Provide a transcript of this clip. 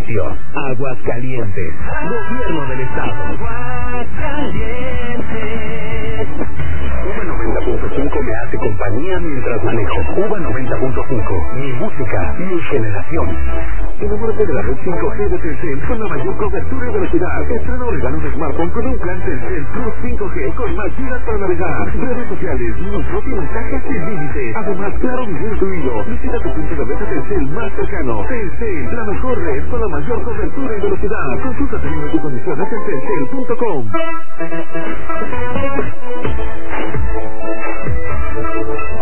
Servicios. Aguascalientes. Gobierno del Estado. Aguascalientes. Uva 90.5 me hace compañía mientras manejo. Uva 90.5. Mi música, mi generación. Enamórate de la red 5G de Telcel con la mayor cobertura y velocidad. Estrena o regala un smartphone con un plan Telcel Plus 5G con más gigas para navegar. Redes sociales, minutos y mensajes sin límite. Además, claro, video incluido. Visita tu punto de venta Telcel más cercano. Telcel, la mejor red con la mayor cobertura y velocidad. Consulta términos y condiciones en telcel.com.